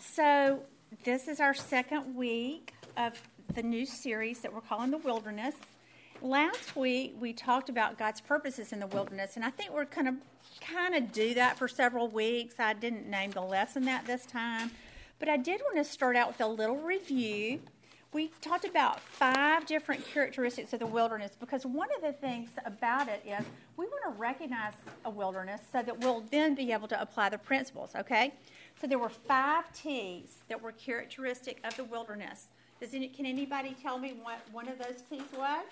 So this is our second week of the new series that we're calling The Wilderness. Last week we talked about God's purposes in the wilderness, and I think we're kind of do that for several weeks. I didn't name the lesson that this time, but I did want to start out with a little review. We talked about 5 different characteristics of the wilderness because one of the things about it is we want to recognize a wilderness so that we'll then be able to apply the principles, okay? So there were 5 T's that were characteristic of the wilderness. Can anybody tell me what one of those T's was?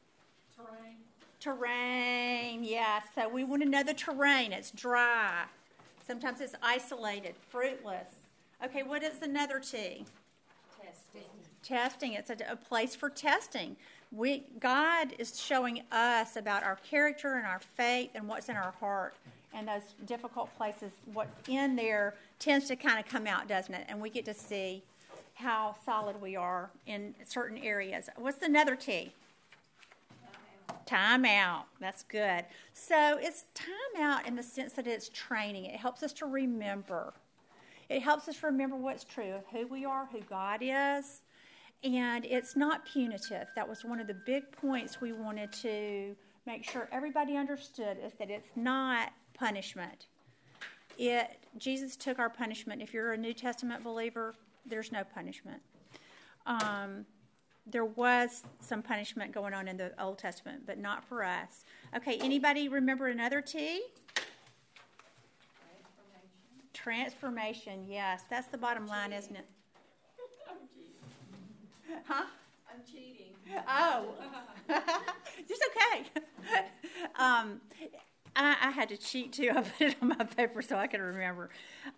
Terrain, yeah. So we want to know the terrain. It's dry. Sometimes it's isolated, fruitless. Okay, what is another T? Testing. It's a place for testing. God is showing us about our character and our faith and what's in our heart. And those difficult places, what's in there tends to kind of come out, doesn't it? And we get to see how solid we are in certain areas. What's another T? Time out. That's good. So it's time out in the sense that it's training. It helps us to remember. It helps us remember what's true of who we are, who God is. And it's not punitive. That was one of the big points we wanted to make sure everybody understood, is that it's not punishment. Jesus took our punishment. If you're a New Testament believer, there's no punishment. There was some punishment going on in the Old Testament, but not for us. Okay, anybody remember another T? Transformation, yes. That's the bottom line, isn't it? Huh? I'm cheating. Oh. Just okay. I had to cheat too. I put it on my paper so I could remember.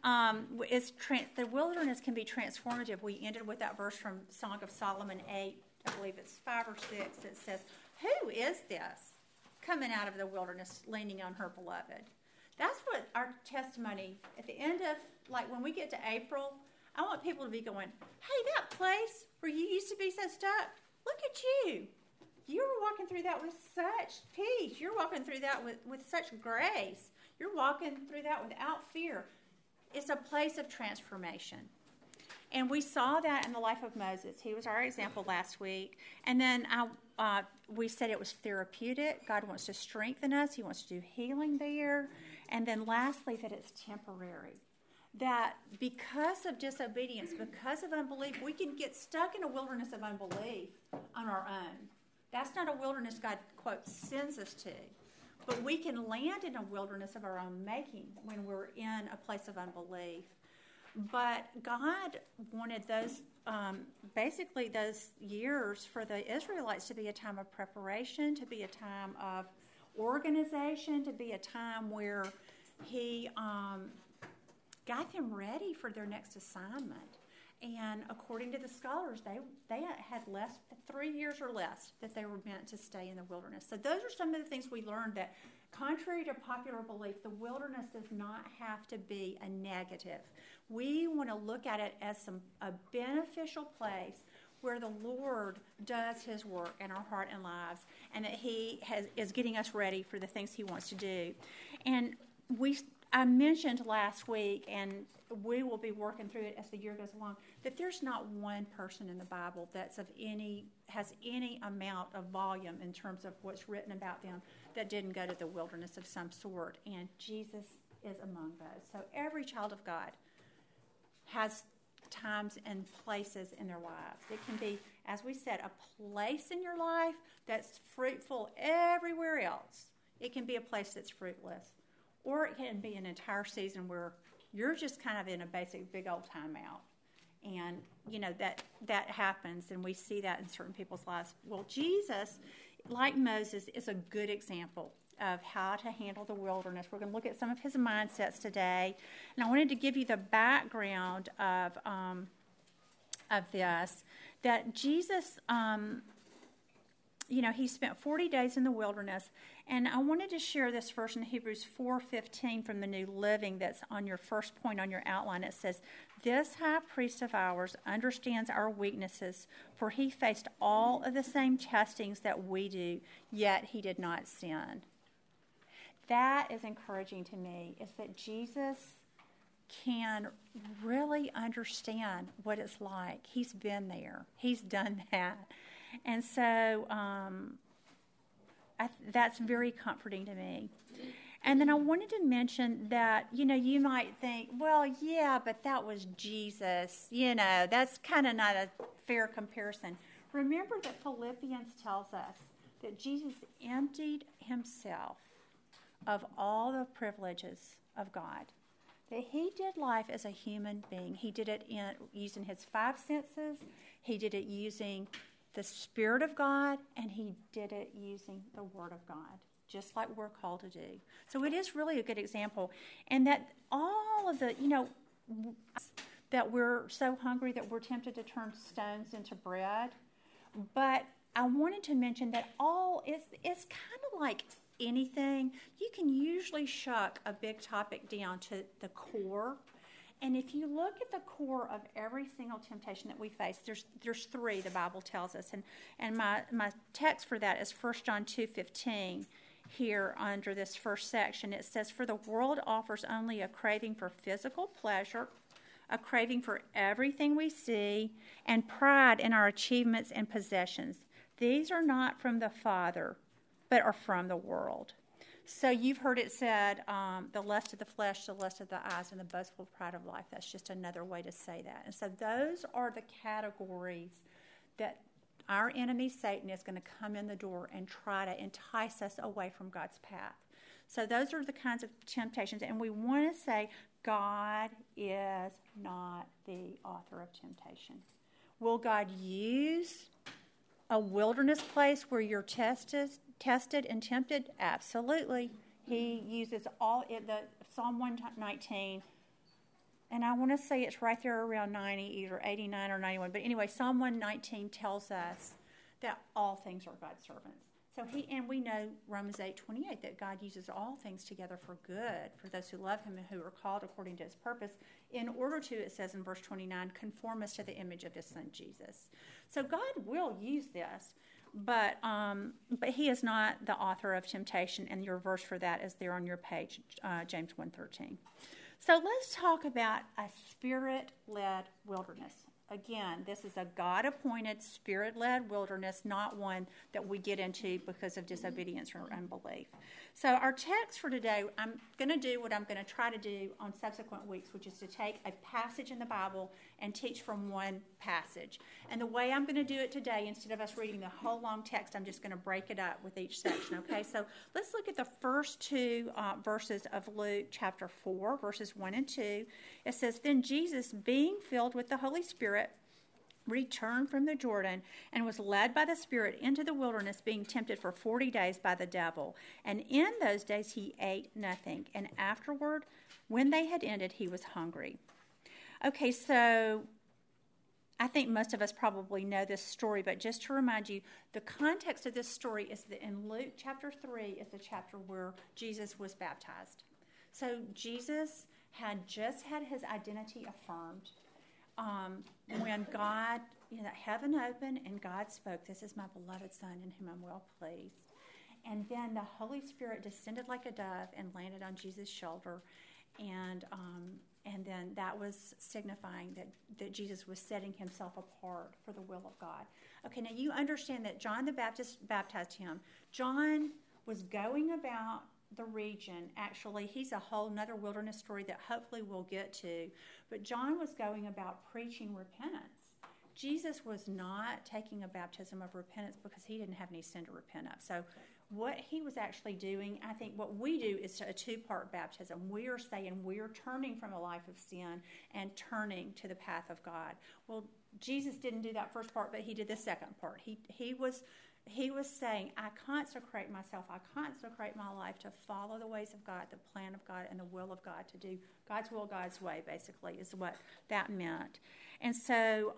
The wilderness can be transformative. We ended with that verse from Song of Solomon 8, I believe it's 5 or 6. It says, "Who is this coming out of the wilderness leaning on her beloved?" That's what our testimony, at the end of, like when we get to April, I want people to be going, "Hey, that place where you used to be so stuck, look at you. You were walking through that with such peace. You're walking through that with such grace. You're walking through that without fear." It's a place of transformation. And we saw that in the life of Moses. He was our example last week. And then we said it was therapeutic. God wants to strengthen us. He wants to do healing there. And then lastly, that it's temporary. That because of disobedience, because of unbelief, we can get stuck in a wilderness of unbelief on our own. That's not a wilderness God, quote, sends us to. But we can land in a wilderness of our own making when we're in a place of unbelief. But God wanted those, basically those years for the Israelites to be a time of preparation, to be a time of organization, to be a time where He got them ready for their next assignment. And according to the scholars, they had 3 years or less that they were meant to stay in the wilderness. So those are some of the things we learned, that contrary to popular belief, the wilderness does not have to be a negative. We want to look at it as a beneficial place where the Lord does His work in our heart and lives, and that He is getting us ready for the things He wants to do. And I mentioned last week, and we will be working through it as the year goes along, that there's not one person in the Bible that's has any amount of volume in terms of what's written about them that didn't go to the wilderness of some sort, and Jesus is among those. So every child of God has times and places in their lives. It can be, as we said, a place in your life that's fruitful everywhere else. It can be a place that's fruitless. Or it can be an entire season where you're just kind of in a basic big old timeout. And, that happens, and we see that in certain people's lives. Well, Jesus, like Moses, is a good example of how to handle the wilderness. We're going to look at some of his mindsets today. And I wanted to give you the background of this, that Jesus, he spent 40 days in the wilderness. And I wanted to share this verse in Hebrews 4:15 from the New Living that's on your first point on your outline. It says, "This high priest of ours understands our weaknesses, for he faced all of the same testings that we do, yet he did not sin." That is encouraging to me, is that Jesus can really understand what it's like. He's been there. He's done that. And so that's very comforting to me. And then I wanted to mention that, you might think, well, yeah, but that was Jesus. That's kind of not a fair comparison. Remember that Philippians tells us that Jesus emptied himself of all the privileges of God. That he did life as a human being. He did it using his 5 senses. He did it using the Spirit of God, and he did it using the Word of God, just like we're called to do. So it is really a good example. And that all of the, that we're so hungry that we're tempted to turn stones into bread. But I wanted to mention that it's kind of like anything. You can usually shuck a big topic down to the core. And if you look at the core of every single temptation that we face, there's 3, the Bible tells us. And my text for that is 1 John 2:15 here under this first section. It says, "For the world offers only a craving for physical pleasure, a craving for everything we see, and pride in our achievements and possessions. These are not from the Father, but are from the world." So you've heard it said, the lust of the flesh, the lust of the eyes, and the boastful pride of life. That's just another way to say that. And so those are the categories that our enemy, Satan, is going to come in the door and try to entice us away from God's path. So those are the kinds of temptations. And we want to say God is not the author of temptation. Will God use a wilderness place where you're tested and tempted? Absolutely. He uses Psalm 119, and I want to say it's right there around 90, either 89 or 91. But anyway, Psalm 119 tells us that all things are God's servants. So we know Romans 8:28 that God uses all things together for good for those who love him and who are called according to his purpose, in order to, it says in verse 29, conform us to the image of his son Jesus. So God will use this, but he is not the author of temptation, and your verse for that is there on your page, James 1:13. So let's talk about a Spirit-led wilderness. Again, this is a God-appointed, Spirit-led wilderness, not one that we get into because of disobedience or unbelief. So our text for today, I'm going to do what I'm going to try to do on subsequent weeks, which is to take a passage in the Bible and teach from one passage. And the way I'm going to do it today, instead of us reading the whole long text, I'm just going to break it up with each section, okay? So let's look at the first 2 verses of Luke chapter 4, verses 1 and 2. It says, "Then Jesus, being filled with the Holy Spirit, returned from the Jordan and was led by the Spirit into the wilderness, being tempted for 40 days by the devil. And in those days he ate nothing. And afterward, when they had ended, he was hungry." Okay, so I think most of us probably know this story, but just to remind you, the context of this story is that in Luke chapter 3 is the chapter where Jesus was baptized. So Jesus had just had his identity affirmed. When God, heaven opened and God spoke, "This is my beloved Son in whom I'm well pleased." And then the Holy Spirit descended like a dove and landed on Jesus' shoulder. And then that was signifying that Jesus was setting himself apart for the will of God. Okay, now you understand that John the Baptist baptized him. John was going about the region. Actually, he's a whole nother wilderness story that hopefully we'll get to. But John was going about preaching repentance. Jesus was not taking a baptism of repentance because he didn't have any sin to repent of. So what he was actually doing, I think what we do is a 2-part baptism. We are saying we are turning from a life of sin and turning to the path of God. Well, Jesus didn't do that first part, but he did the second part. He was saying, I consecrate myself, I consecrate my life to follow the ways of God, the plan of God, and the will of God, to do God's will, God's way, basically, is what that meant. And so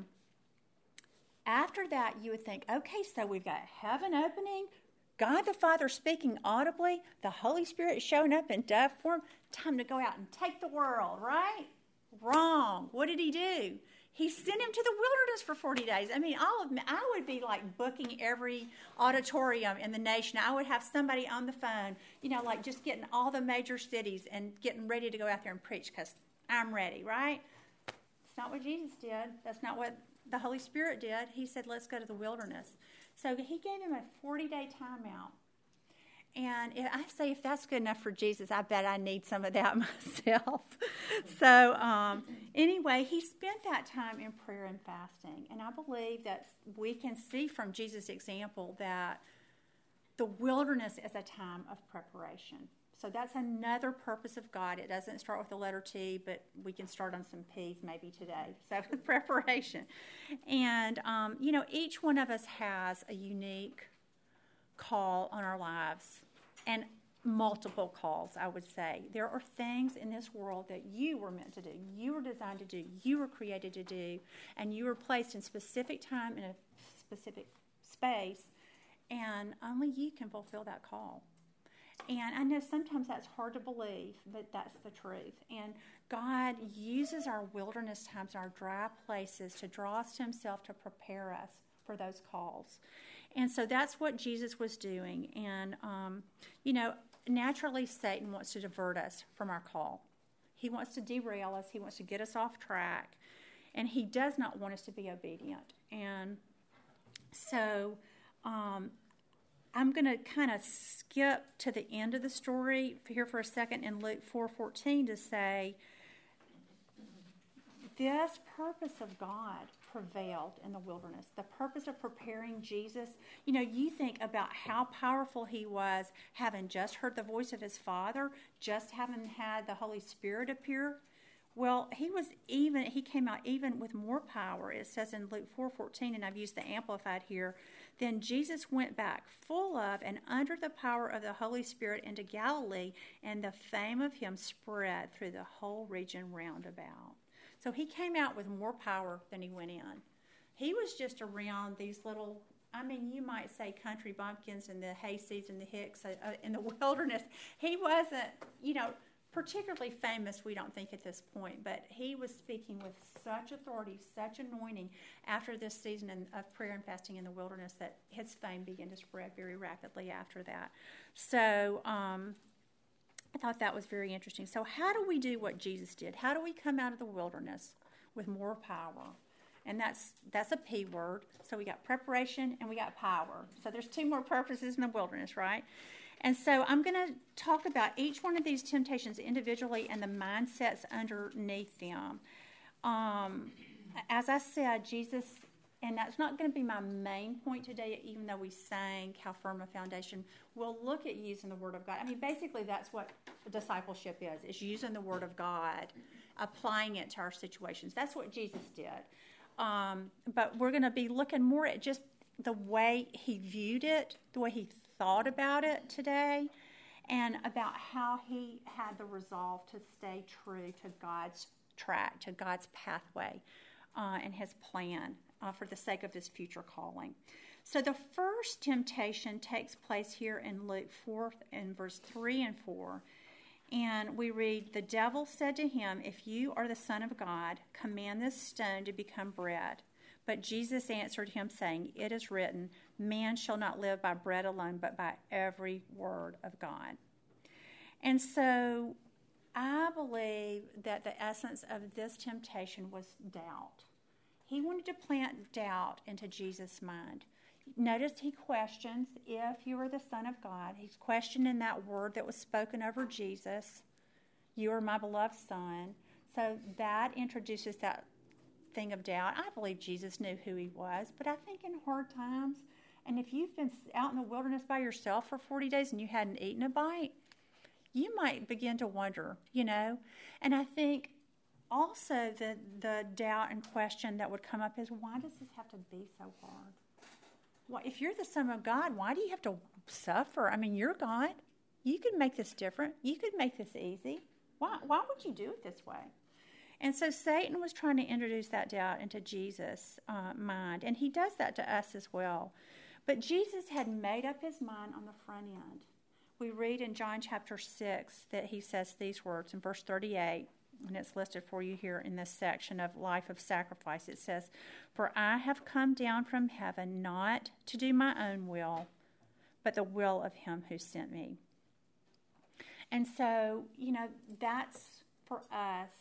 after that, you would think, okay, so we've got heaven opening, God the Father speaking audibly, the Holy Spirit showing up in dove form, time to go out and take the world, right? Wrong. What did he do? He sent him to the wilderness for 40 days. I mean, I would be like booking every auditorium in the nation. I would have somebody on the phone, like just getting all the major cities and getting ready to go out there and preach, because I'm ready, right? It's not what Jesus did. That's not what the Holy Spirit did. He said, let's go to the wilderness. So he gave him a 40-day timeout. And I say, if that's good enough for Jesus, I bet I need some of that myself. So anyway, he spent that time in prayer and fasting. And I believe that we can see from Jesus' example that the wilderness is a time of preparation. So that's another purpose of God. It doesn't start with the letter T, but we can start on some P's maybe today. So preparation. And, each one of us has a unique call on our lives, and multiple calls, I would say. There are things in this world that you were meant to do, you were designed to do, you were created to do, and you were placed in specific time in a specific space, and only you can fulfill that call. And I know sometimes that's hard to believe, but that's the truth. And God uses our wilderness times, our dry places, to draw us to himself, to prepare us for those calls. And so that's what Jesus was doing. And, naturally Satan wants to divert us from our call. He wants to derail us. He wants to get us off track. And he does not want us to be obedient. And so I'm going to kind of skip to the end of the story here for a second in Luke 4:14 to say, this purpose of God prevailed in the wilderness. The purpose of preparing Jesus. You think about how powerful he was, having just heard the voice of his Father, just having had the Holy Spirit appear. Well, he came out even with more power. It says in Luke 4:14, and I've used the Amplified here, then Jesus went back full of and under the power of the Holy Spirit into Galilee, and the fame of him spread through the whole region round about. So he came out with more power than he went in. He was just around these little, you might say country bumpkins and the hayseeds and the hicks in the wilderness. He wasn't, particularly famous, we don't think at this point, but he was speaking with such authority, such anointing after this season of prayer and fasting in the wilderness that his fame began to spread very rapidly after that. So I thought that was very interesting. So how do we do what Jesus did? How do we come out of the wilderness with more power? And that's a P word. So we got preparation and we got power. So there's two more purposes in the wilderness, right? And so I'm going to talk about each one of these temptations individually and the mindsets underneath them. As I said, Jesus, and that's not going to be my main point today, even though we sang How Firm a Foundation, we'll look at using the Word of God. Basically that's what discipleship is using the Word of God, applying it to our situations. That's what Jesus did. But we're going to be looking more at just the way he viewed it, the way he thought about it today, and about how he had the resolve to stay true to God's track, to God's pathway, and his plan for the sake of his future calling. So the first temptation takes place here in Luke 4 in verse 3 and 4. And we read, the devil said to him, if you are the Son of God, command this stone to become bread. But Jesus answered him, saying, it is written, man shall not live by bread alone, but by every word of God. And so I believe that the essence of this temptation was doubt. He wanted to plant doubt into Jesus' mind. Notice he questions, if you are the Son of God. He's questioning that word that was spoken over Jesus. You are my beloved Son. So that introduces that thing of doubt. I believe Jesus knew who he was, but I think in hard times, and if you've been out in the wilderness by yourself for 40 days and you hadn't eaten a bite, you might begin to wonder, And I think also the doubt and question that would come up is, why does this have to be so hard? Well, if you're the Son of God, why do you have to suffer? You're God. You could make this different. You could make this easy. Why would you do it this way? And so Satan was trying to introduce that doubt into Jesus' mind, and he does that to us as well. But Jesus had made up his mind on the front end. We read in John chapter 6 that he says these words in verse 38, and it's listed for you here in this section of life of sacrifice. It says, for I have come down from heaven not to do my own will, but the will of him who sent me. And so, that's for us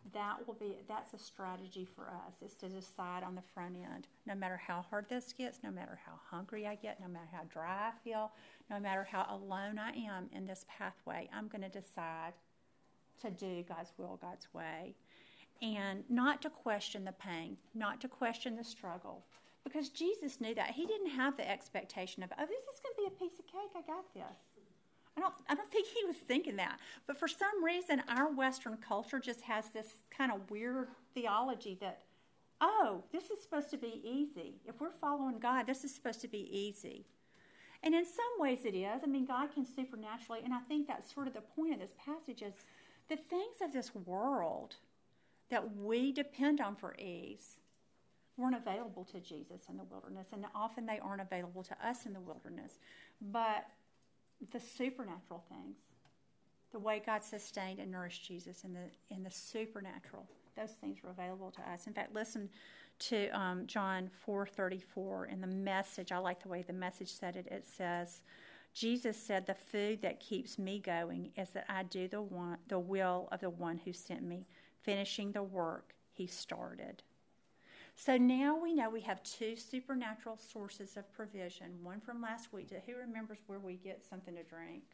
that's a strategy for us, is to decide on the front end, no matter how hard this gets, no matter how hungry I get, no matter how dry I feel, no matter how alone I am in this pathway, I'm going to decide to do God's will, God's way, and not to question the pain, not to question the struggle, because Jesus knew that. He didn't have the expectation of, oh, this is going to be a piece of cake, I got this. I don't think he was thinking that. But for some reason, our Western culture just has this kind of weird theology that, oh, this is supposed to be easy. If we're following God, this is supposed to be easy. And in some ways it is. I mean, God can supernaturally, and I think that's sort of the point of this passage, is the things of this world that we depend on for ease weren't available to Jesus in the wilderness, and often they aren't available to us in the wilderness. But the supernatural things, the way God sustained and nourished Jesus in the supernatural, those things were available to us. In fact, listen to John 4:34 in the Message. I like the way the Message said it. It says, Jesus said, "The food that keeps me going is that I do the will of the one who sent me, finishing the work he started." So now we know we have two supernatural sources of provision. One from last week. Who remembers where we get something to drink?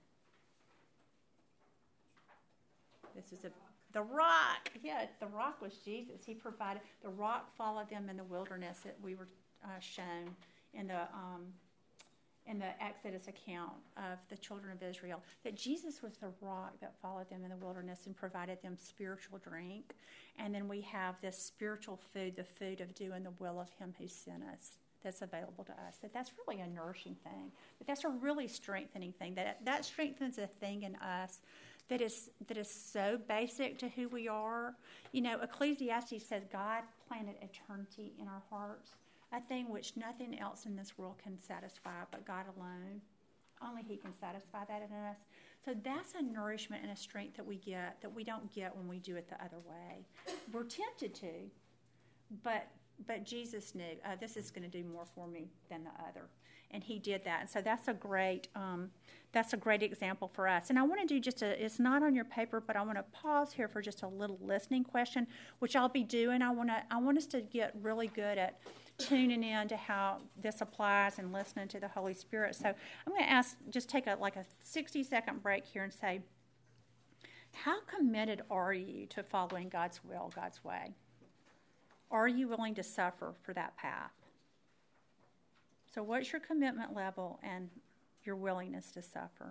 This is the rock. Yeah, the rock was Jesus. He provided. The rock followed them in the wilderness that we were shown in the Exodus account of the children of Israel, that Jesus was the rock that followed them in the wilderness and provided them spiritual drink. And then we have this spiritual food, the food of doing the will of him who sent us, that's available to us. That's really a nourishing thing. But that's a really strengthening thing. That strengthens a thing in us that is so basic to who we are. You know, Ecclesiastes says God planted eternity in our hearts, a thing which nothing else in this world can satisfy but God alone. Only he can satisfy that in us. So that's a nourishment and a strength that we get that we don't get when we do it the other way. We're tempted to, but Jesus knew, this is going to do more for me than the other. And he did that. And so that's a great example for us. And I want to do it's not on your paper, but I want to pause here for just a little listening question, which I'll be doing. I want us to get really good at tuning in to how this applies and listening to the Holy Spirit. So I'm going to just take a 60-second break here and say, how committed are you to following God's will, God's way? Are you willing to suffer for that path? So what's your commitment level and your willingness to suffer?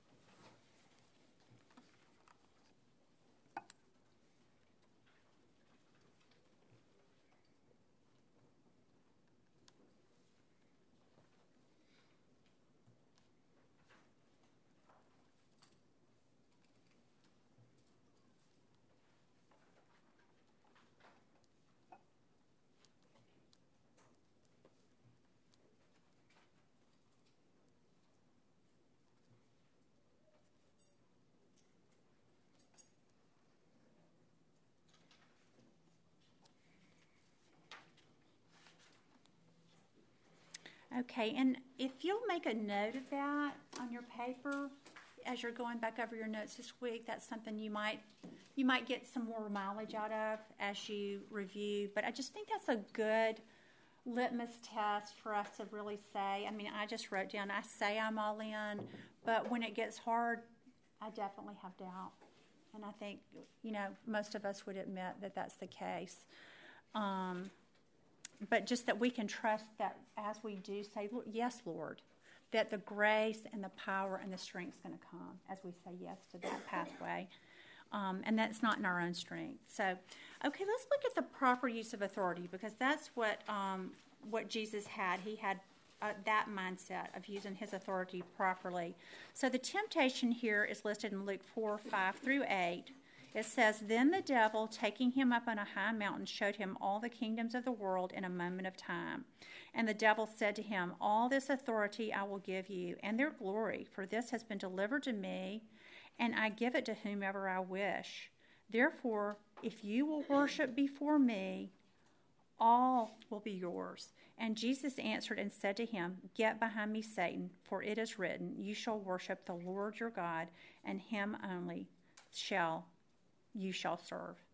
Okay, and if you'll make a note of that on your paper as you're going back over your notes this week, that's something you might get some more mileage out of as you review. But I just think that's a good litmus test for us to really say. I mean, I just wrote down, I say I'm all in, but when it gets hard, I definitely have doubt. And I think, most of us would admit that that's the case. But just that we can trust that as we do say, yes, Lord, that the grace and the power and the strength is going to come as we say yes to that pathway. And that's not in our own strength. So, okay, let's look at the proper use of authority, because that's what Jesus had. He had that mindset of using his authority properly. So the temptation here is listed in Luke 4:5-8. It says, "Then the devil, taking him up on a high mountain, showed him all the kingdoms of the world in a moment of time. And the devil said to him, 'All this authority I will give you, and their glory, for this has been delivered to me, and I give it to whomever I wish. Therefore, if you will worship before me, all will be yours.' And Jesus answered and said to him, 'Get behind me, Satan, for it is written, you shall worship the Lord your God, and him only you shall serve.'"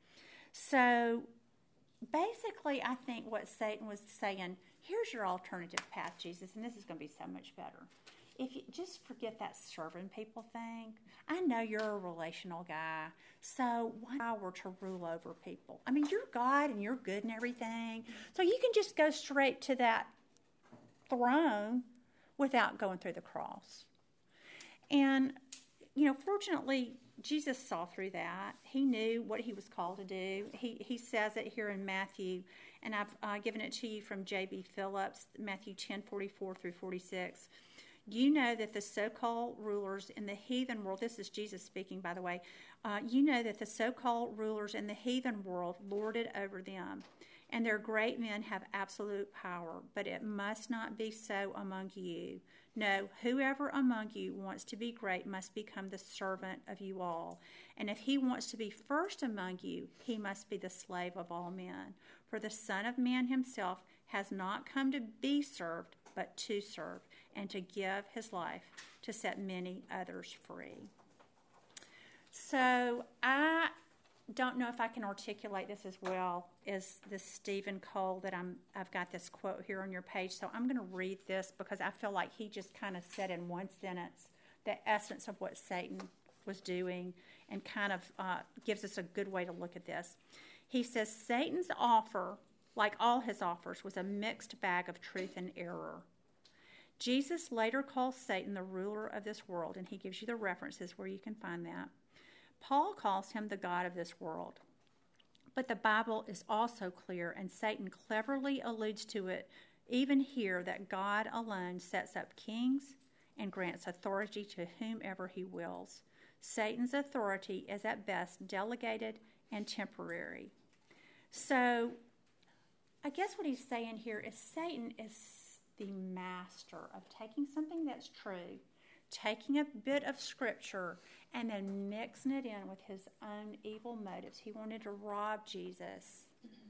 So basically, I think what Satan was saying, here's your alternative path, Jesus, and this is going to be so much better. If you just forget that serving people thing, I know you're a relational guy, so why power to rule over people? I mean, you're God and you're good and everything, so you can just go straight to that throne without going through the cross. And, fortunately, Jesus saw through that. He knew what he was called to do. He says it here in Matthew, and I've given it to you from J.B. Phillips, Matthew 10:44 through 46. You know that the so-called rulers in the heathen world, this is Jesus speaking, by the way, you know that the so-called rulers in the heathen world lord it over them, and their great men have absolute power, but it must not be so among you. No, whoever among you wants to be great must become the servant of you all. And if he wants to be first among you, he must be the slave of all men. For the Son of Man himself has not come to be served, but to serve, and to give his life to set many others free. So I don't know if I can articulate this as well as this Stephen Cole that I've got this quote here on your page. So I'm going to read this because I feel like he just kind of said in one sentence the essence of what Satan was doing and kind of gives us a good way to look at this. He says, Satan's offer, like all his offers, was a mixed bag of truth and error. Jesus later calls Satan the ruler of this world, and he gives you the references where you can find that. Paul calls him the god of this world. But the Bible is also clear, and Satan cleverly alludes to it even here, that God alone sets up kings and grants authority to whomever he wills. Satan's authority is at best delegated and temporary. So I guess what he's saying here is Satan is the master of taking something that's true, taking a bit of scripture, and then mixing it in with his own evil motives. He wanted to rob Jesus,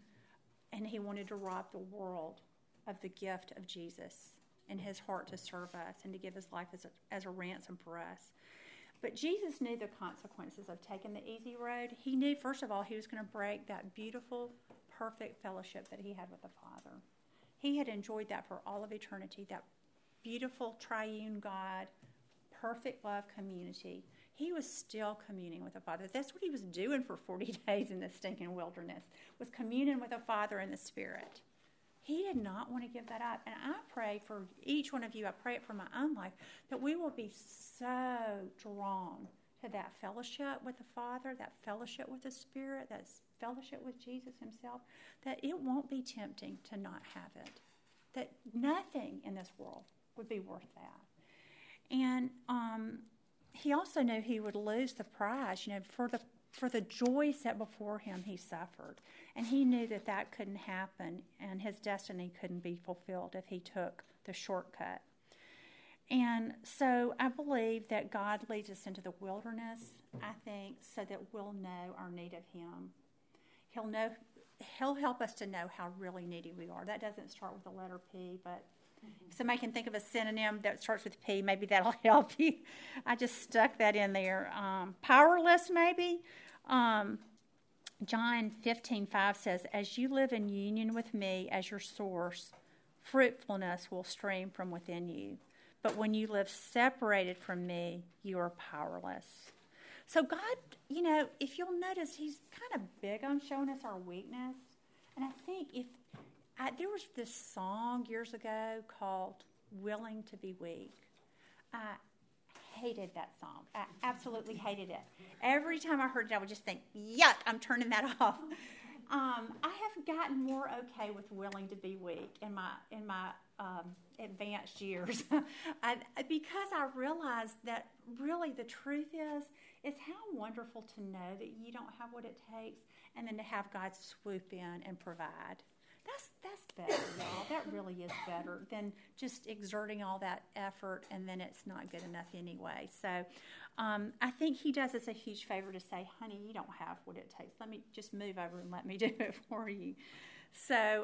and he wanted to rob the world of the gift of Jesus and his heart to serve us and to give his life as a ransom for us. But Jesus knew the consequences of taking the easy road. He knew, first of all, he was going to break that beautiful, perfect fellowship that he had with the Father. He had enjoyed that for all of eternity, that beautiful triune God, perfect love community. He was still communing with the Father. That's what he was doing for 40 days in the stinking wilderness, was communing with the Father and the Spirit. He did not want to give that up. And I pray for each one of you, I pray it for my own life, that we will be so drawn to that fellowship with the Father, that fellowship with the Spirit, that fellowship with Jesus himself, that it won't be tempting to not have it, that nothing in this world would be worth that. And he also knew he would lose the prize, for the joy set before him, he suffered. And he knew that couldn't happen, and his destiny couldn't be fulfilled if he took the shortcut. And so I believe that God leads us into the wilderness, I think, so that we'll know our need of him. He'll help us to know how really needy we are. That doesn't start with the letter P, but if somebody can think of a synonym that starts with P, maybe that'll help you. I just stuck that in there. Powerless, maybe. John 15:5 says, as you live in union with me as your source, fruitfulness will stream from within you. But when you live separated from me, you are powerless. So God, if you'll notice, he's kind of big on showing us our weakness. And I think there was this song years ago called Willing to be Weak. I hated that song. I absolutely hated it. Every time I heard it, I would just think, yuck, I'm turning that off. I have gotten more okay with willing to be weak in my advanced years, because I realized that really the truth is how wonderful to know that you don't have what it takes, and then to have God swoop in and provide. That's better, y'all. That really is better than just exerting all that effort and then it's not good enough anyway. So I think he does us a huge favor to say, honey, you don't have what it takes. Let me just move over and let me do it for you. So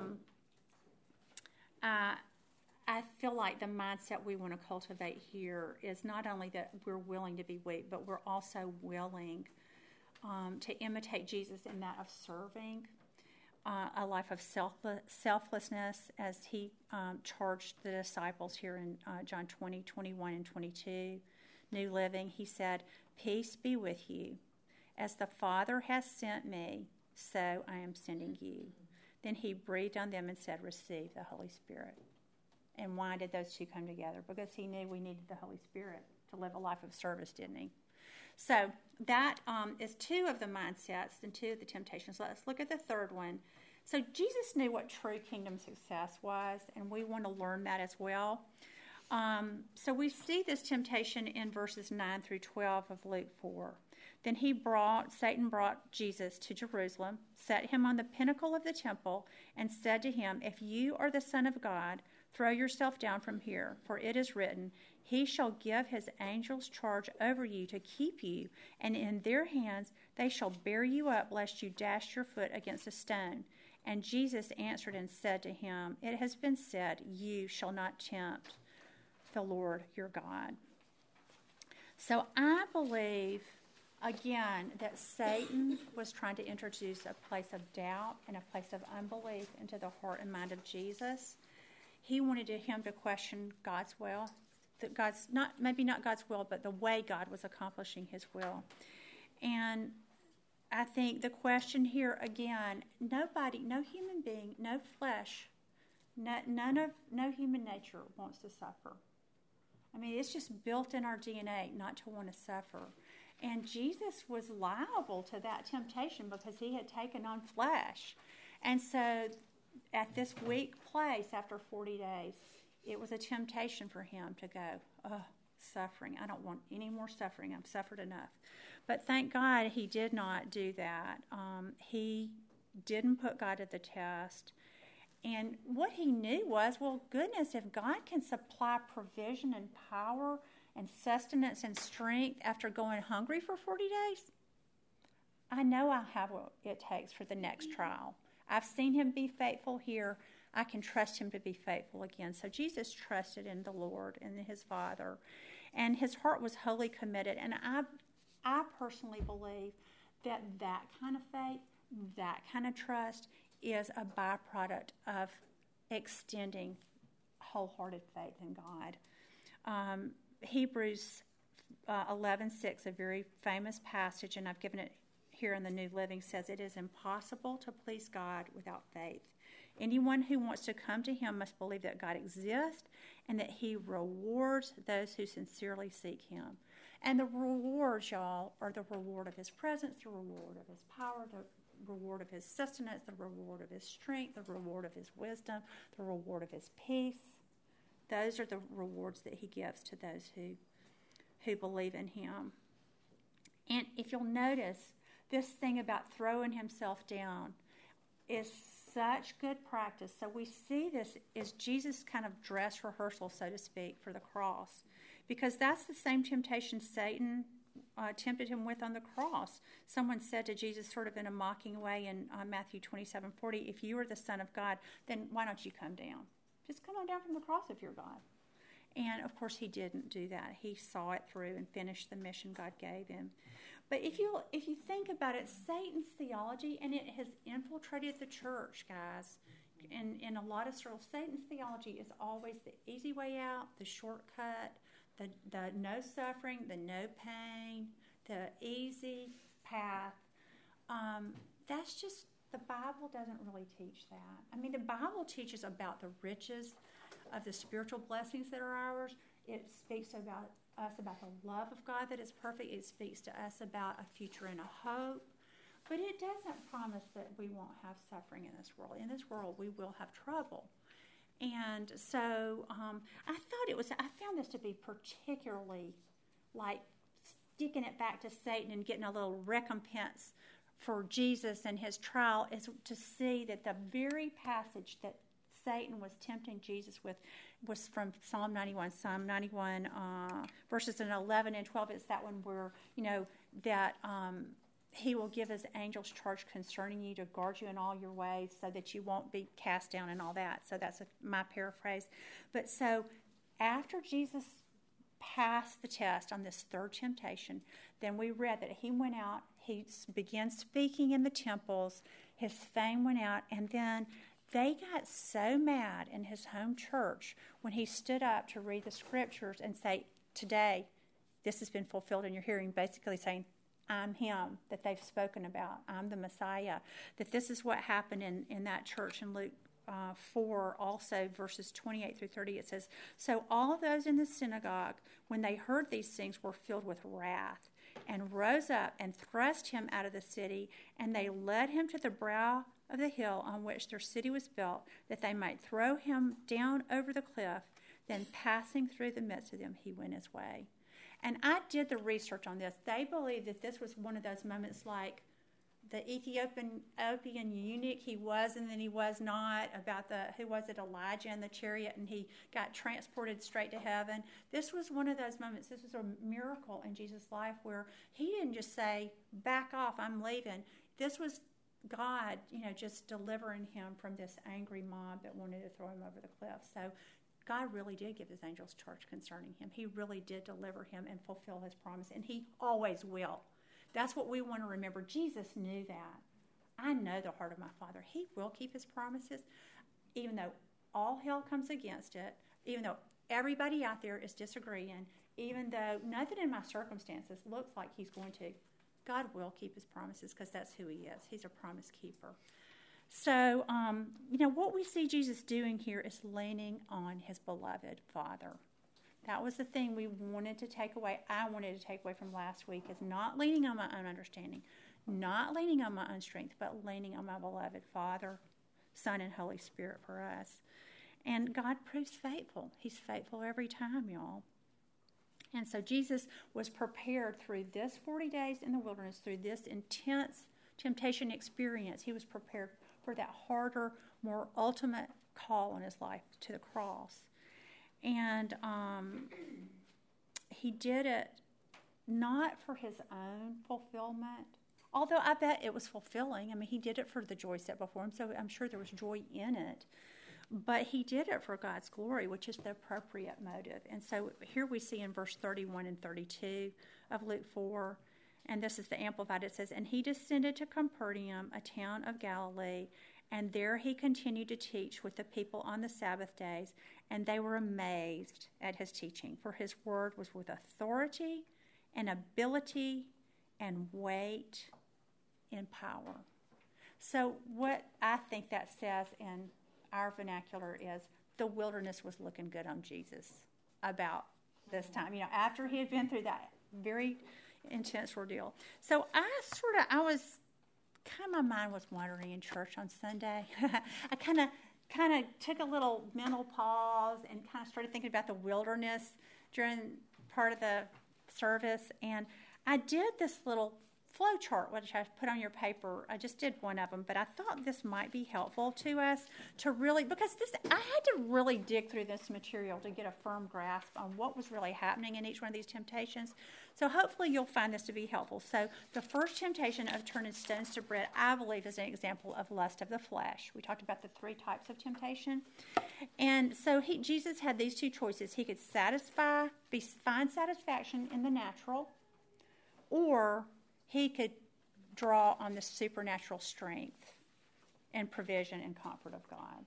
I feel like the mindset we want to cultivate here is not only that we're willing to be weak, but we're also willing to imitate Jesus in that of serving, a life of selflessness, as he charged the disciples here in John 20, 21, and 22. New Living, he said, "Peace be with you. As the Father has sent me, so I am sending you." Then he breathed on them and said, "Receive the Holy Spirit." And why did those two come together? Because he knew we needed the Holy Spirit to live a life of service, didn't he? So that is two of the mindsets and two of the temptations. Let's look at the third one. So Jesus knew what true kingdom success was, and we want to learn that as well. So we see this temptation in verses 9 through 12 of Luke 4. Then Satan brought Jesus to Jerusalem, set him on the pinnacle of the temple, and said to him, "If you are the Son of God, throw yourself down from here, for it is written, He shall give his angels charge over you to keep you, and in their hands they shall bear you up, lest you dash your foot against a stone." And Jesus answered and said to him, "It has been said, you shall not tempt the Lord your God." So I believe, again, that Satan was trying to introduce a place of doubt and a place of unbelief into the heart and mind of Jesus. He wanted him to question God's will, that maybe not God's will, but the way God was accomplishing his will. And I think the question here, again, no human being, no flesh, no human nature wants to suffer. I mean, it's just built in our DNA not to want to suffer. And Jesus was liable to that temptation because he had taken on flesh. And so at this weak place after 40 days, it was a temptation for him to go, "Oh, suffering. I don't want any more suffering. I've suffered enough." But thank God he did not do that. He didn't put God to the test. And what he knew was, well, goodness, if God can supply provision and power and sustenance and strength after going hungry for 40 days, I know I have what it takes for the next trial. I've seen him be faithful here. I can trust him to be faithful again. So Jesus trusted in the Lord and his Father, and his heart was wholly committed. And I personally believe that kind of faith, that kind of trust is a byproduct of extending wholehearted faith in God. Hebrews 11:6, a very famous passage, and I've given it here in the New Living, says, "It is impossible to please God without faith. Anyone who wants to come to him must believe that God exists and that he rewards those who sincerely seek him." And the rewards, y'all, are the reward of his presence, the reward of his power, the reward of his sustenance, the reward of his strength, the reward of his wisdom, the reward of his peace. Those are the rewards that he gives to those who believe in him. And if you'll notice, this thing about throwing himself down is such good practice. So we see this as Jesus' kind of dress rehearsal, so to speak, for the cross. Because that's the same temptation Satan tempted him with on the cross. Someone said to Jesus, sort of in a mocking way in Matthew 27:40, "If you are the Son of God, then why don't you come down? Just come on down from the cross if you're God." And, of course, he didn't do that. He saw it through and finished the mission God gave him. But if you think about it, Satan's theology, and it has infiltrated the church, guys, in a lot of circles, Satan's theology is always the easy way out, the shortcut, the no suffering, the no pain, the easy path. That's just, the Bible doesn't really teach that. I mean, the Bible teaches about the riches of the spiritual blessings that are ours. It speaks about us about the love of God that is perfect. It speaks to us about a future and a hope. But it doesn't promise that we won't have suffering in this world. In this world, we will have trouble. And so I found this to be particularly like sticking it back to Satan and getting a little recompense for Jesus and his trial, is to see that the very passage that Satan was tempting Jesus with was from Psalm 91. Psalm 91, verses 11 and 12. It's that one where, that he will give his angels charge concerning you to guard you in all your ways so that you won't be cast down and all that. So that's my paraphrase. But so after Jesus passed the test on this third temptation, then we read that he went out He began speaking in the temples. His fame went out, and then they got so mad in his home church when he stood up to read the scriptures and say, today, this has been fulfilled in your hearing, basically saying, I'm him that they've spoken about. I'm the Messiah. That this is what happened in that church in Luke 4, also verses 28 through 30. It says, so all of those in the synagogue, when they heard these things, were filled with wrath and rose up and thrust him out of the city. And they led him to the brow of the hill on which their city was built, that they might throw him down over the cliff. Then passing through the midst of them, he went his way. And I did the research on this. They believe that this was one of those moments like the Ethiopian eunuch, he was and then he was not, about who was it, Elijah in the chariot, and he got transported straight to heaven. This was one of those moments. This was a miracle in Jesus' life where he didn't just say, back off, I'm leaving. This was God, just delivering him from this angry mob that wanted to throw him over the cliff. So God really did give his angels charge concerning him. He really did deliver him and fulfill his promise, and he always will. That's what we want to remember. Jesus knew that. I know the heart of my Father. He will keep his promises, even though all hell comes against it, even though everybody out there is disagreeing, even though nothing in my circumstances looks like he's going to. God will keep his promises because that's who he is. He's a promise keeper. So, what we see Jesus doing here is leaning on his beloved Father. That was the thing we wanted to take away. I wanted to take away from last week is not leaning on my own understanding, not leaning on my own strength, but leaning on my beloved Father, Son, and Holy Spirit for us. And God proves faithful. He's faithful every time, y'all. And so Jesus was prepared through this 40 days in the wilderness, through this intense temptation experience. He was prepared for that harder, more ultimate call on his life to the cross. And he did it not for his own fulfillment, although I bet it was fulfilling. I mean, he did it for the joy set before him, so I'm sure there was joy in it. But he did it for God's glory, which is the appropriate motive. And so here we see in verse 31 and 32 of Luke 4, and this is the Amplified, it says, and he descended to Capernaum, a town of Galilee, and there he continued to teach with the people on the Sabbath days, and they were amazed at his teaching, for his word was with authority and ability and weight in power. So what I think that says in our vernacular is the wilderness was looking good on Jesus about this time, after he had been through that very intense ordeal. So my mind was wandering in church on Sunday. I kind of took a little mental pause and kind of started thinking about the wilderness during part of the service. And I did this little flow chart, which I put on your paper. I just did one of them, but I thought this might be helpful to us to really, because I had to really dig through this material to get a firm grasp on what was really happening in each one of these temptations. So hopefully you'll find this to be helpful. So the first temptation of turning stones to bread, I believe, is an example of lust of the flesh. We talked about the 3 types of temptation. And so Jesus had these 2 choices. He could find satisfaction in the natural, or he could draw on the supernatural strength and provision and comfort of God.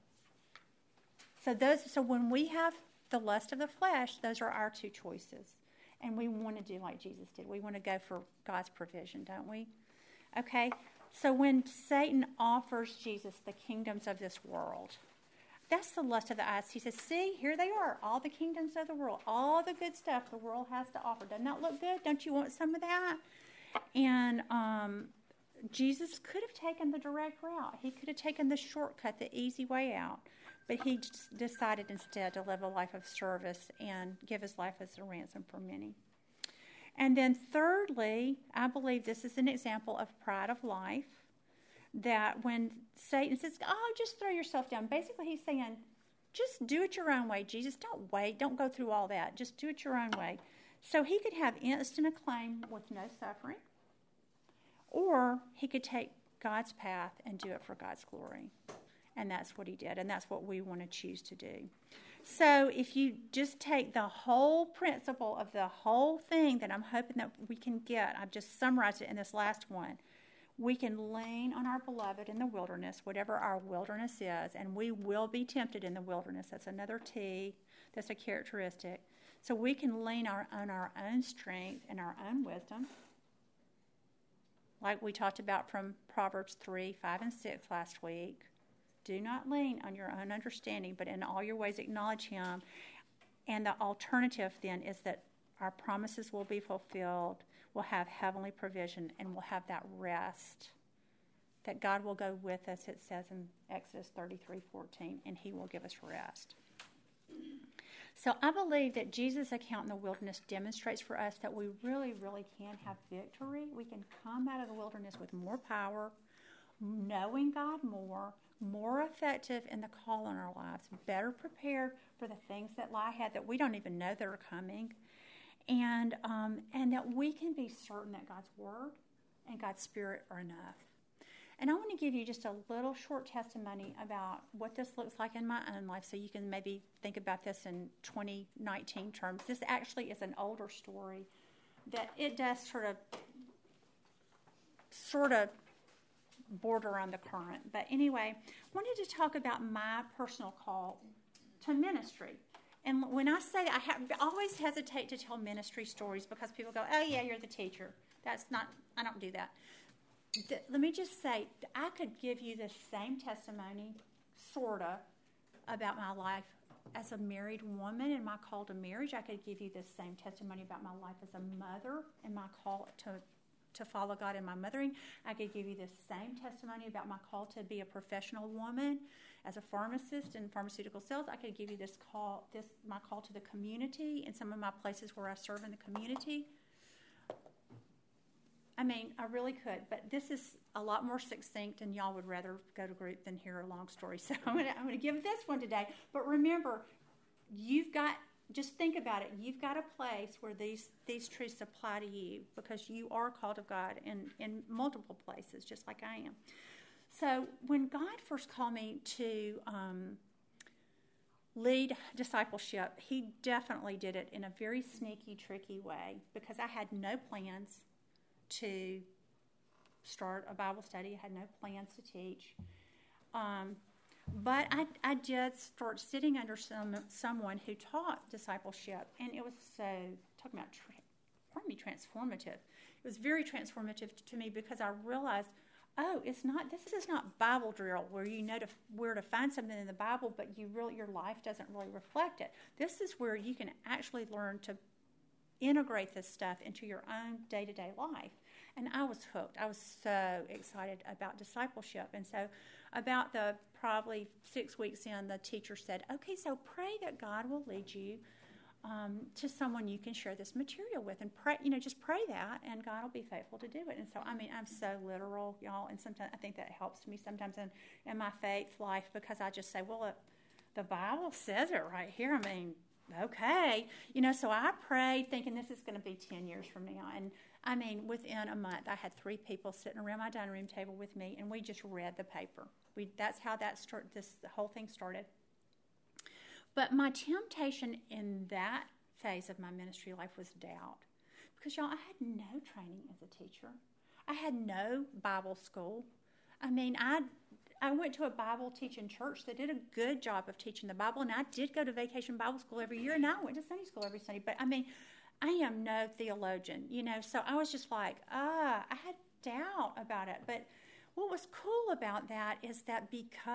So when we have the lust of the flesh, those are our 2 choices. And we want to do like Jesus did. We want to go for God's provision, don't we? Okay, so when Satan offers Jesus the kingdoms of this world, that's the lust of the eyes. He says, see, here they are, all the kingdoms of the world, all the good stuff the world has to offer. Doesn't that look good? Don't you want some of that? And Jesus could have taken the direct route. He could have taken the shortcut, the easy way out. But he decided instead to live a life of service and give his life as a ransom for many. And then thirdly, I believe this is an example of pride of life, that when Satan says, just throw yourself down, basically he's saying, just do it your own way, Jesus. Don't wait. Don't go through all that. Just do it your own way. So he could have instant acclaim with no suffering, or he could take God's path and do it for God's glory. And that's what he did, and that's what we want to choose to do. So if you just take the whole principle of the whole thing that I'm hoping that we can get, I've just summarized it in this last one. We can lean on our beloved in the wilderness, whatever our wilderness is, and we will be tempted in the wilderness. That's another T. That's a characteristic. So we can lean on our own strength and our own wisdom, like we talked about from Proverbs 3, 5, and 6 last week. Do not lean on your own understanding, but in all your ways acknowledge him. And the alternative then is that our promises will be fulfilled, we'll have heavenly provision, and we'll have that rest. That God will go with us, it says in Exodus 33:14, and he will give us rest. So I believe that Jesus' account in the wilderness demonstrates for us that we really, really can have victory. We can come out of the wilderness with more power, knowing God more effective in the call in our lives, better prepared for the things that lie ahead that we don't even know that are coming, and that we can be certain that God's Word and God's Spirit are enough. And I want to give you just a little short testimony about what this looks like in my own life so you can maybe think about this in 2019 terms. This actually is an older story that it does sort of border on the current. But anyway, I wanted to talk about my personal call to ministry. And when I say that, I always hesitate to tell ministry stories because people go, oh yeah, you're the teacher. I don't do that. Let me just say, I could give you the same testimony, sort of, about my life as a married woman and my call to marriage. I could give you the same testimony about my life as a mother and my call to follow God in my mothering. I could give you the same testimony about my call to be a professional woman as a pharmacist in pharmaceutical sales. I could give you my call to the community in some of my places where I serve in the community. I mean, I really could, but this is a lot more succinct, and y'all would rather go to group than hear a long story. So I'm going to give this one today. But remember, just think about it. You've got a place where these truths apply to you because you are called of God in multiple places, just like I am. So when God first called me to lead discipleship, he definitely did it in a very sneaky, tricky way because I had no plans to start a Bible study. I had no plans to teach. But I did start sitting under someone who taught discipleship, and it was talking about transformative. It was very transformative to me because I realized, this is not Bible drill where you know where to find something in the Bible, but your life doesn't really reflect it. This is where you can actually learn to integrate this stuff into your own day-to-day life. And I was hooked. I was so excited about discipleship. And so about probably 6 weeks in, the teacher said, okay, so pray that God will lead you to someone you can share this material with. And pray, just pray that, and God will be faithful to do it. And so, I'm so literal, y'all. And sometimes I think that helps me sometimes in my faith life because I just say, well, the Bible says it right here. Okay. So I prayed thinking this is going to be 10 years from now. And within a month, I had 3 people sitting around my dining room table with me, and we just read the paper. That's how the whole thing started. But my temptation in that phase of my ministry life was doubt. Because, y'all, I had no training as a teacher. I had no Bible school. I went to a Bible teaching church that did a good job of teaching the Bible, and I did go to Vacation Bible School every year, and I went to Sunday school every Sunday. But, I am no theologian, so I was just like, I had doubt about it. But what was cool about that is that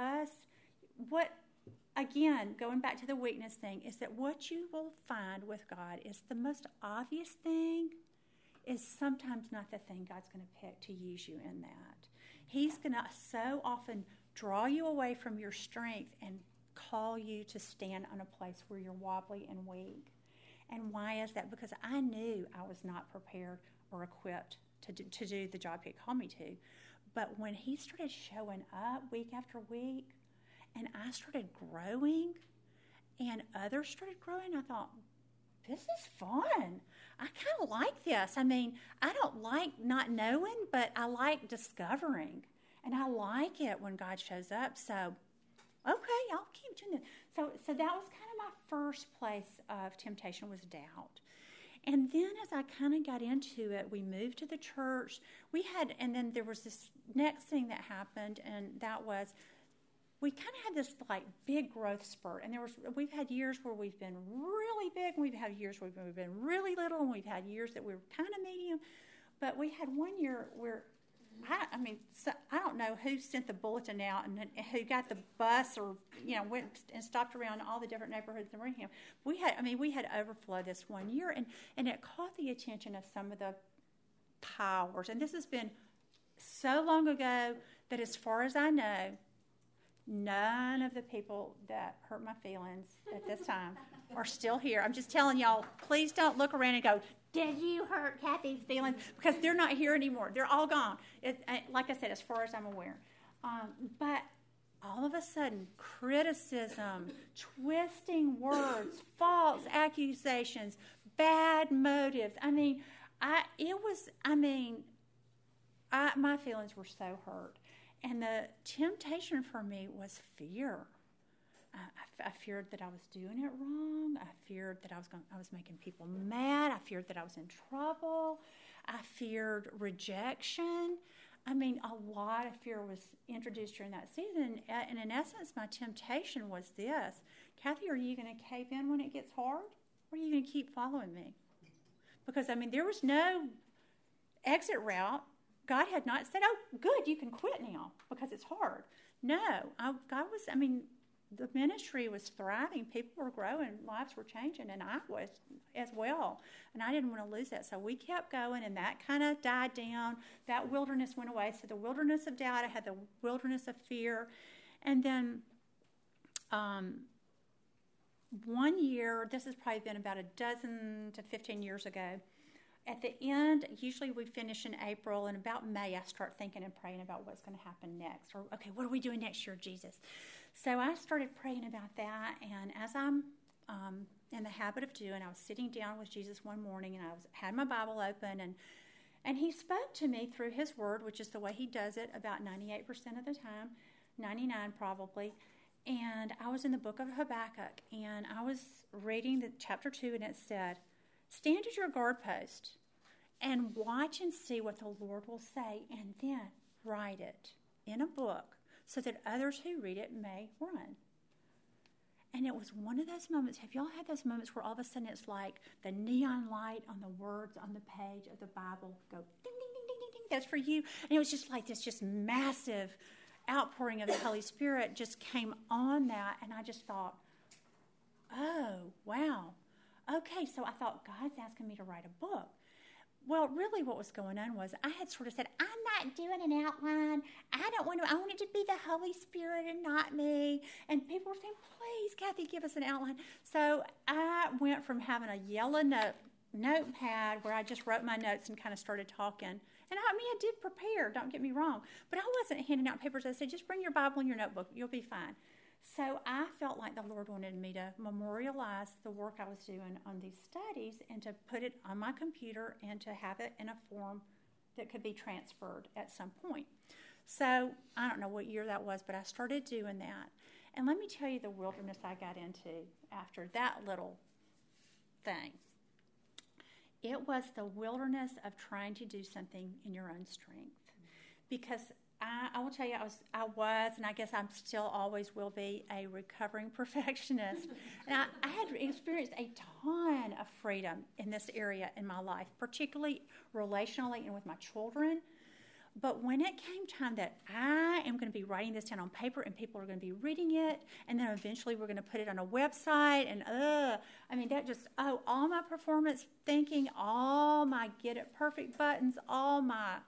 again, going back to the weakness thing, is that what you will find with God is the most obvious thing is sometimes not the thing God's going to pick to use you in that. He's going to so often draw you away from your strength and call you to stand on a place where you're wobbly and weak. And why is that? Because I knew I was not prepared or equipped to do the job he called me to. But when he started showing up week after week, and I started growing, and others started growing, I thought, this is fun. I kind of like this. I don't like not knowing, but I like discovering. And I like it when God shows up. So okay, I'll keep doing this. So that was kind of my first place of temptation, was doubt. And then as I kind of got into it, we moved to the church. And then there was this next thing that happened, and that was we kind of had this like big growth spurt. And we've had years where we've been really big, and we've had years where we've been really little, and we've had years that we were kind of medium. But we had one year where I don't know who sent the bulletin out and who got the bus or, went and stopped around all the different neighborhoods in Birmingham. We had overflow this one year, and it caught the attention of some of the powers. And this has been so long ago that, as far as I know, none of the people that hurt my feelings at this time are still here. I'm just telling y'all, please don't look around and go, did you hurt Kathy's feelings? Because they're not here anymore. They're all gone. Like I said, as far as I'm aware. But all of a sudden, criticism, twisting words, false accusations, bad motives. My feelings were so hurt. And the temptation for me was fear. I feared that I was doing it wrong. I feared that I was making people mad. I feared that I was in trouble. I feared rejection. A lot of fear was introduced during that season. And in essence, my temptation was this: Kathy, are you going to cave in when it gets hard? Or are you going to keep following me? Because, there was no exit route. God had not said, oh, good, you can quit now because it's hard. No, the ministry was thriving. People were growing. Lives were changing, and I was as well. And I didn't want to lose that. So we kept going, and that kind of died down. That wilderness went away. So the wilderness of doubt, I had the wilderness of fear. And then one year, this has probably been about 12 to 15 years ago, at the end, usually we finish in April, and about May I start thinking and praying about what's going to happen next. Or, okay, what are we doing next year, Jesus? So I started praying about that, and as I'm in the habit of doing, I was sitting down with Jesus one morning, and I had my Bible open, and he spoke to me through his word, which is the way he does it about 98% of the time, 99 probably. And I was in the book of Habakkuk, and I was reading the chapter 2, and it said, stand at your guard post and watch and see what the Lord will say, and then write it in a book so that others who read it may run. And it was one of those moments. Have y'all had those moments where all of a sudden it's like the neon light on the words on the page of the Bible go ding, ding, ding, ding, ding, ding? That's for you. And it was just like this just massive outpouring of the Holy Spirit just came on that. And I just thought, oh, wow. Okay, so I thought, God's asking me to write a book. Well, really what was going on was I had sort of said, I'm not doing an outline. I want it to be the Holy Spirit and not me. And people were saying, please, Kathy, give us an outline. So I went from having a yellow notepad where I just wrote my notes and kind of started talking. And I did prepare, don't get me wrong. But I wasn't handing out papers. I said, just bring your Bible and your notebook. You'll be fine. So I felt like the Lord wanted me to memorialize the work I was doing on these studies and to put it on my computer and to have it in a form that could be transferred at some point. So I don't know what year that was, but I started doing that. And let me tell you the wilderness I got into after that little thing. It was the wilderness of trying to do something in your own strength. Because I will tell you, I was, and I guess I'm still always will be, a recovering perfectionist. And I had experienced a ton of freedom in this area in my life, particularly relationally and with my children. But when it came time that I am going to be writing this down on paper and people are going to be reading it, and then eventually we're going to put it on a website, and all my performance thinking, all my get it perfect buttons, all my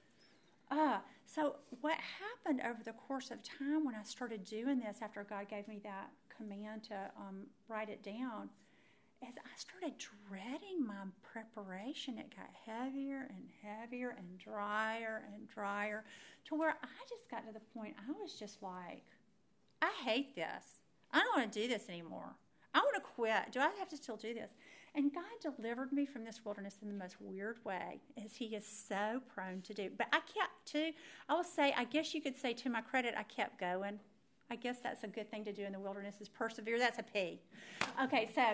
So what happened over the course of time when I started doing this after God gave me that command to write it down is I started dreading my preparation. It got heavier and heavier and drier to where I just got to the point I was just like, I hate this. I don't want to do this anymore. I want to quit. Do I have to still do this? And God delivered me from this wilderness in the most weird way, as he is so prone to do. But I will say, I guess you could say to my credit, I kept going. I guess that's a good thing to do in the wilderness is persevere. That's a P. Okay, so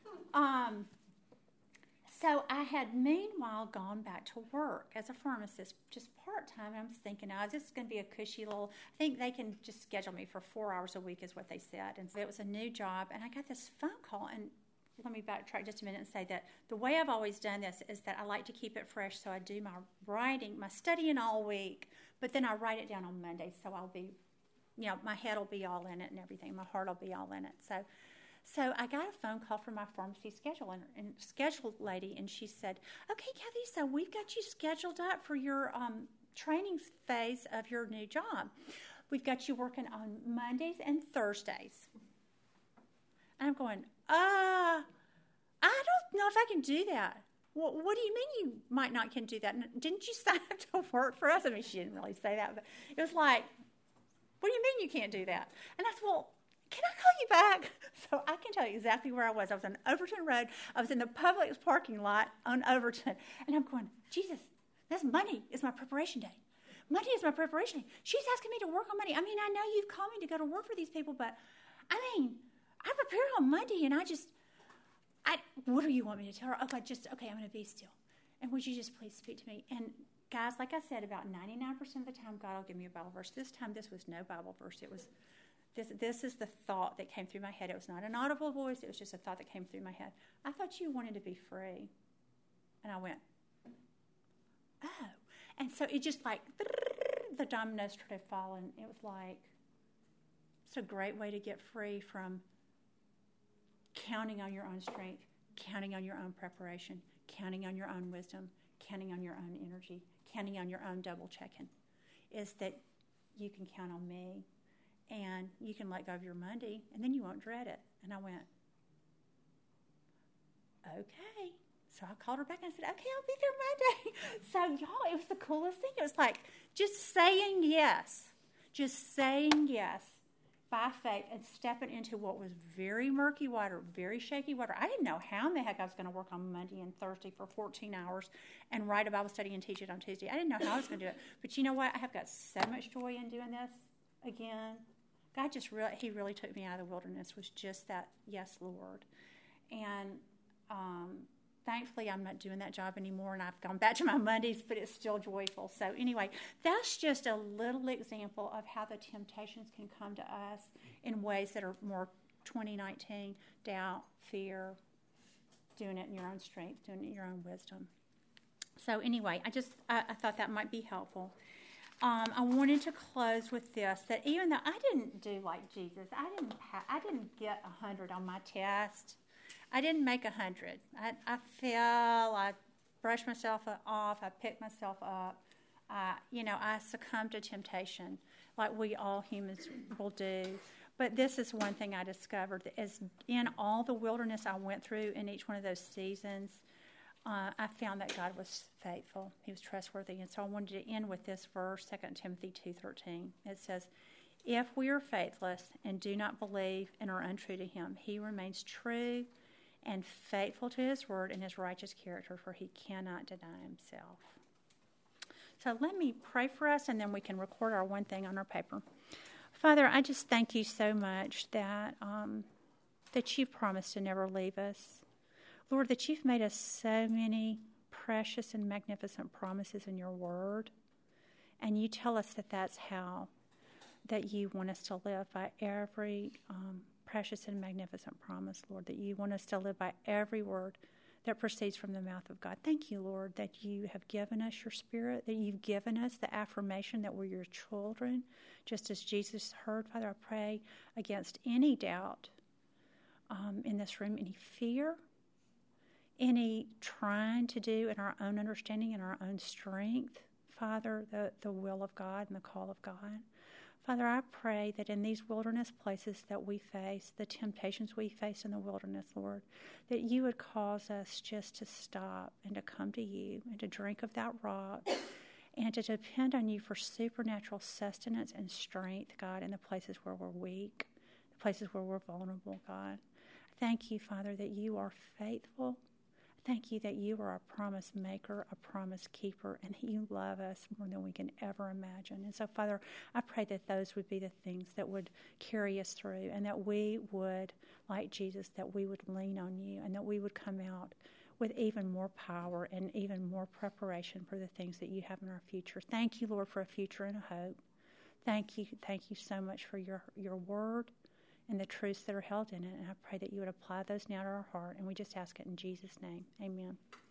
I had meanwhile gone back to work as a pharmacist, just part-time. And I was thinking, this is going to be a cushy little, I think they can just schedule me for 4 hours a week is what they said. And so it was a new job. And I got this phone call. And let me backtrack just a minute and say that the way I've always done this is that I like to keep it fresh. So I do my writing, my studying all week, but then I write it down on Monday. So I'll be, my head will be all in it and everything. My heart will be all in it. So I got a phone call from my pharmacy schedule lady, and she said, "Okay, Kathy, so we've got you scheduled up for your training phase of your new job. We've got you working on Mondays and Thursdays." And I'm going, I don't know if I can do that. Well, what do you mean you might not can do that? Didn't you sign up to work for us? I mean, she didn't really say that, but it was like, what do you mean you can't do that? And I said, well, can I call you back? So I can tell you exactly where I was. I was on Overton Road. I was in the Publix parking lot on Overton. And I'm going, Jesus, that's Monday is my preparation day. Monday is my preparation day. She's asking me to work on Monday. I mean, I know you've called me to go to work for these people, but I mean, I prepared on Monday and what do you want me to tell her? Okay, I'm going to be still. And would you just please speak to me? And guys, like I said, about 99% of the time, God will give me a Bible verse. This time, this was no Bible verse. It was, this is the thought that came through my head. It was not an audible voice. It was just a thought that came through my head. I thought you wanted to be free. And I went, oh. And so it just like, the dominoes started falling. It was like, it's a great way to get free from counting on your own strength, counting on your own preparation, counting on your own wisdom, counting on your own energy, counting on your own double checking, is that you can count on me and you can let go of your Monday and then you won't dread it. And I went, okay. So I called her back and I said, okay, I'll be there Monday. So y'all, it was the coolest thing. It was like just saying yes by faith and stepping into what was very murky water, very shaky water. I didn't know how in the heck I was going to work on Monday and Thursday for 14 hours and write a Bible study and teach it on Tuesday. I didn't know how I was going to do it. But you know what? I have got so much joy in doing this again. God He really took me out of the wilderness was just that, yes, Lord. And thankfully, I'm not doing that job anymore, and I've gone back to my Mondays, but it's still joyful. So anyway, that's just a little example of how the temptations can come to us in ways that are more 2019, doubt, fear, doing it in your own strength, doing it in your own wisdom. So anyway, I thought that might be helpful. I wanted to close with this, that even though I didn't do like Jesus, I didn't get 100 on my test. I didn't make 100. I fell. I brushed myself off. I picked myself up. I succumbed to temptation like we all humans will do. But this is one thing I discovered. As in all the wilderness I went through in each one of those seasons, I found that God was faithful. He was trustworthy. And so I wanted to end with this verse, 2 Timothy 2:13. It says, if we are faithless and do not believe and are untrue to him, he remains true and faithful to his word and his righteous character, for he cannot deny himself. So let me pray for us, and then we can record our one thing on our paper. Father, I just thank you so much that you've promised to never leave us. Lord, that you've made us so many precious and magnificent promises in your word, and you tell us that that's how that you want us to live, by every precious and magnificent promise, Lord, that you want us to live by every word that proceeds from the mouth of God. Thank you, Lord, that you have given us your Spirit, that you've given us the affirmation that we're your children, just as Jesus heard. Father, I pray against any doubt in this room, any fear, any trying to do in our own understanding and our own strength, Father, the will of God and the call of God. Father, I pray that in these wilderness places that we face, the temptations we face in the wilderness, Lord, that you would cause us just to stop and to come to you and to drink of that rock and to depend on you for supernatural sustenance and strength, God, in the places where we're weak, the places where we're vulnerable, God. Thank you, Father, that you are faithful. Thank you that you are a promise maker, a promise keeper, and you love us more than we can ever imagine. And so, Father, I pray that those would be the things that would carry us through, and that we would, like Jesus, that we would lean on you, and that we would come out with even more power and even more preparation for the things that you have in our future. Thank you, Lord, for a future and a hope. Thank you so much for your word and the truths that are held in it. And I pray that you would apply those now to our heart. And we just ask it in Jesus' name. Amen.